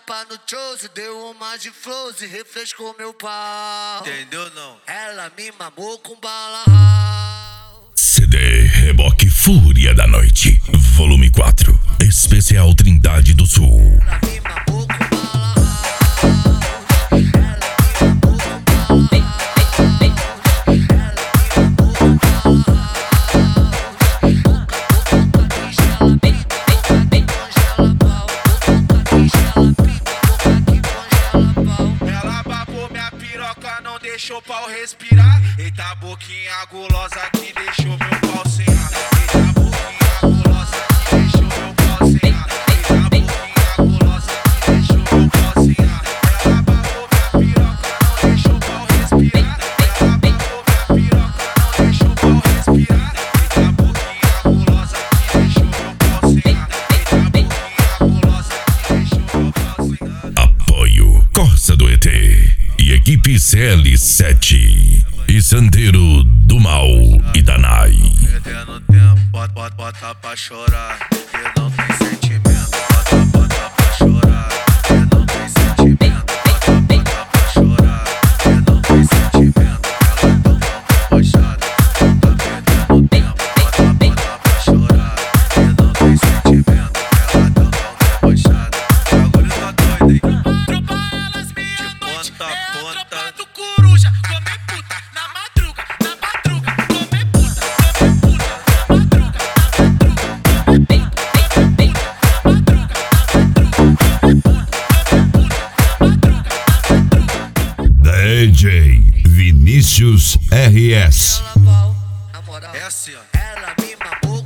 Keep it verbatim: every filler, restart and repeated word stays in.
chapa no chose, deu uma de flows e refrescou meu pau. Entendeu não? Ela me mamou com bala house. C D Reboque Fúria da Noite, volume quatro, especial Trindade do Sul. Ela me mamou com bala house. Ela me mamou com bala house. Deixou o pau respirar. Eita boquinha gulosa que deixou meu pau sem ar. Eita boquinha gulosa que deixou meu pau sem ar. Eita boquinha gulosa que deixou meu pau sem ar. Ela babou minha piroca, não deixou o pau respirar. Ela babou minha piroca, não deixou o pau respirar. Eita boquinha gulosa que deixou meu pau sem ar. Eita boquinha gulosa que deixou meu pau sem ar. Apoio Corsa do E T e equipe C L sete e Santeiro do Mal e Danai. Perdendo tempo, bota, bota, bota pra chorar. Que não tem sentimento, bota, bota pra chorar. Que não tem sentimento, bota, bota pra chorar. Que não tem sentimento, ela tão debochada. Tá perdendo tempo, bota, bota pra chorar. Que não tem sentimento, ela tão debochada. O bagulho tá doido, hein? Tropa elas meia-noite, ponta, é a ponta. tropa do coruja. Come puta, na madruga, na madruga. Come puta, come puta, na madruga, na madruga. Come puta, come puta, na madruga, na madruga. Come puta, come puta, na madruga, na madruga. D J Vinícius R S. Na moral, É assim, ó. ela me mamou